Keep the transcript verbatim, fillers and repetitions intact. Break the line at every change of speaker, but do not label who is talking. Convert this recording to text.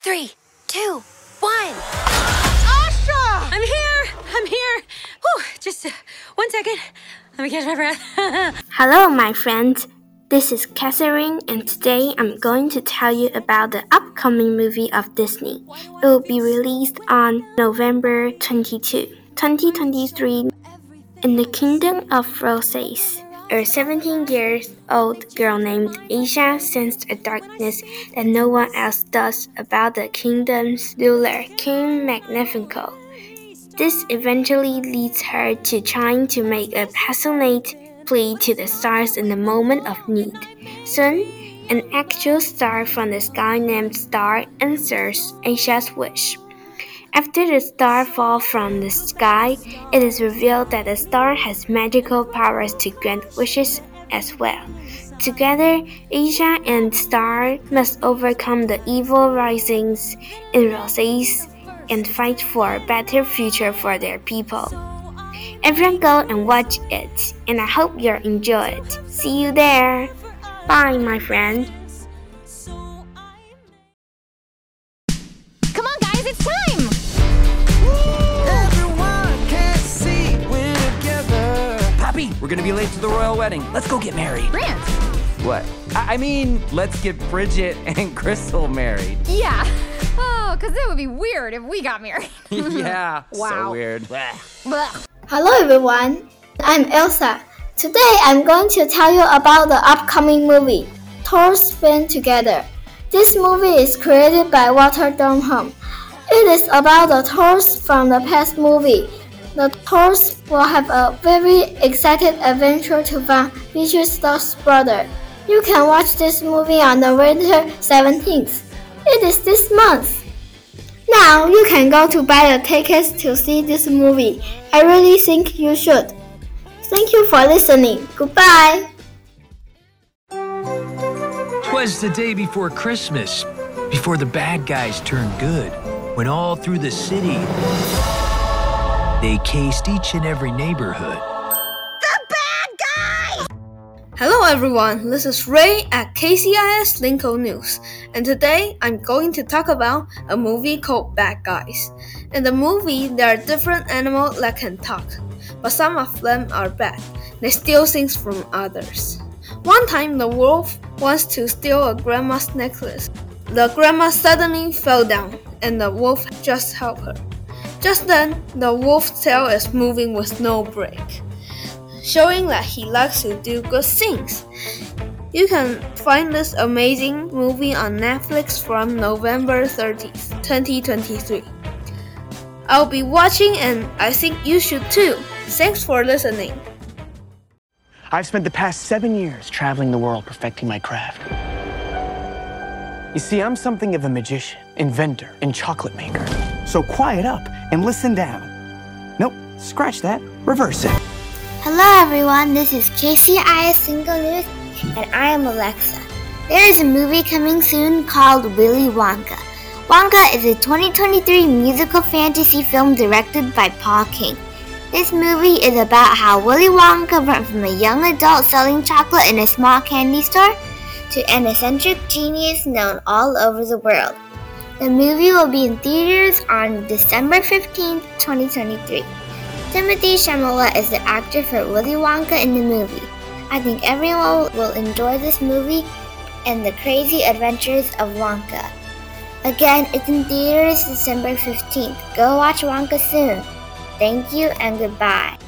three, two, one.
Asha!
I'm here! I'm here! Whew, just uh, one second. Let me catch my breath.
Hello, my friends. This is Catherine, and today I'm going to tell you about the upcoming movie of Disney. It will be released on November twenty-second, twenty twenty-three, in the Kingdom of Roses. A seventeen-year-old girl named Aisha sensed a darkness that no one else does about the kingdom's ruler, King Magnifico. This eventually leads her to trying to make a passionate plea to the stars in the moment of need. Soon, an actual star from the sky named Star answers Aisha's wish. After the star falls from the sky, it is revealed that the star has magical powers to grant wishes as well. Together, Aisha and Star must overcome the evil risings in Roses and fight for a better future for their people. Everyone go and watch it, and I hope you'll enjoy it. See you there! Bye, my friend!
Come on, guys, it's time!
Everyone can see we're together.
Poppy, we're gonna be late to the royal wedding. Let's go get married.
Grant!
What? I, I mean, let's get Bridget and Crystal married.
Yeah. Oh, because it would be weird if we got married.
Yeah,
Wow.
so weird.
Blech.
Hello, everyone. I'm Elsa. Today, I'm going to tell you about the upcoming movie, Thors Spin Together. This movie is created by Walter Durham. It is about the Thors from the past movie. The Thors will have a very exciting adventure to find Beatrice Star's brother. You can watch this movie on November seventeenth. It is this month. Now you can go to buy the tickets to see this movie. I really think you should. Thank you for listening. Goodbye.
'Twas the day before Christmas, before the bad guys turned good, when all through the city they cased each and every neighborhood.
Hello everyone, this is Ray at K C I S Lincoln News, and today I'm going to talk about a movie called Bad Guys. In the movie, there are different animals that can talk, but some of them are bad. They steal things from others. One time, the wolf wants to steal a grandma's necklace. The grandma suddenly fell down, and the wolf just helped her. Just then, the wolf's tail is moving with no brake, showing that he likes to do good things. You can find this amazing movie on Netflix from November thirtieth, twenty twenty-three. I'll be watching and I think you should too. Thanks for listening.
I've spent the past seven years traveling the world perfecting my craft. You see, I'm something of a magician, inventor, and chocolate maker. So quiet up and listen down. Nope, scratch that, reverse it.
Hello everyone, this is K C I S Single News, and I am Alexa. There is a movie coming soon called Willy Wonka. Wonka is a twenty twenty-three musical fantasy film directed by Paul King. This movie is about how Willy Wonka went from a young adult selling chocolate in a small candy store to an eccentric genius known all over the world. The movie will be in theaters on December fifteenth, twenty twenty-three. Timothy Chalamet is the actor for Willy Wonka in the movie. I think everyone will enjoy this movie and the crazy adventures of Wonka. Again, it's in theaters December fifteenth. Go watch Wonka soon. Thank you and goodbye.